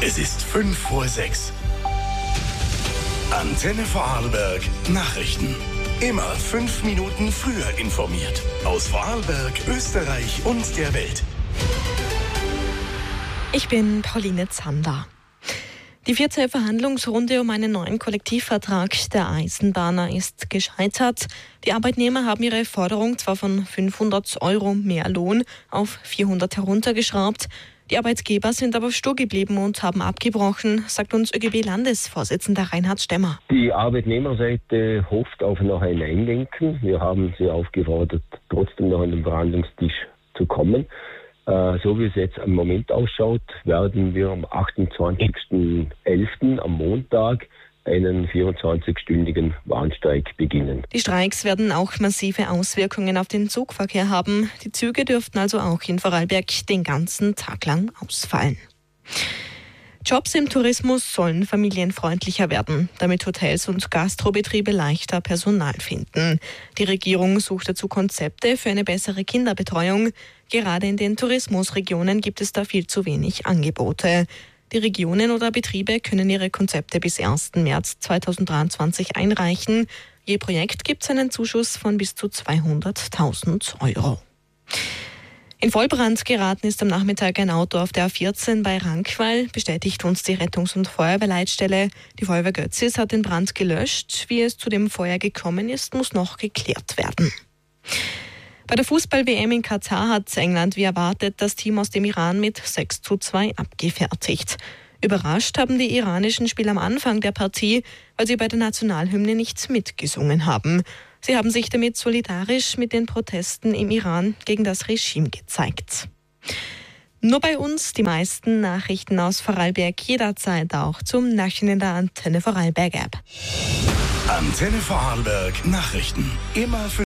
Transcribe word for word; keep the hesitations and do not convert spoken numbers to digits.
Es ist fünf vor sechs. Antenne Vorarlberg Nachrichten. Immer fünf Minuten früher informiert. Aus Vorarlberg, Österreich und der Welt. Ich bin Pauline Zander. Die vierte Verhandlungsrunde um einen neuen Kollektivvertrag der Eisenbahner ist gescheitert. Die Arbeitnehmer haben ihre Forderung zwar von fünfhundert Euro mehr Lohn auf vierhundert heruntergeschraubt. Die Arbeitgeber sind aber stur geblieben und haben abgebrochen, sagt uns ÖGB-Landesvorsitzender Reinhard Stemmer. Die Arbeitnehmerseite hofft auf noch ein Einlenken. Wir haben sie aufgefordert, trotzdem noch an den Verhandlungstisch zu kommen. Äh, so wie es jetzt im Moment ausschaut, werden wir am achtundzwanzigsten elften am Montag einen vierundzwanzigstündigen Warnstreik beginnen. Die Streiks werden auch massive Auswirkungen auf den Zugverkehr haben. Die Züge dürften also auch in Vorarlberg den ganzen Tag lang ausfallen. Jobs im Tourismus sollen familienfreundlicher werden, damit Hotels und Gastrobetriebe leichter Personal finden. Die Regierung sucht dazu Konzepte für eine bessere Kinderbetreuung. Gerade in den Tourismusregionen gibt es da viel zu wenig Angebote. Die Regionen oder Betriebe können ihre Konzepte bis ersten März zweitausenddreiundzwanzig einreichen. Je Projekt gibt es einen Zuschuss von bis zu zweihunderttausend Euro. In Vollbrand geraten ist am Nachmittag ein Auto auf der A vierzehn bei Rankweil, bestätigt uns die Rettungs- und Feuerwehrleitstelle. Die Feuerwehr Götzis hat den Brand gelöscht. Wie es zu dem Feuer gekommen ist, muss noch geklärt werden. Bei der Fußball-W M in Katar hat England wie erwartet das Team aus dem Iran mit sechs zu zwei abgefertigt. Überrascht haben die iranischen Spieler am Anfang der Partie, weil sie bei der Nationalhymne nicht mitgesungen haben. Sie haben sich damit solidarisch mit den Protesten im Iran gegen das Regime gezeigt. Nur bei uns die meisten Nachrichten aus Vorarlberg jederzeit auch zum Nachhinein der Antenne Vorarlberg App. Antenne Vorarlberg Nachrichten. Immer für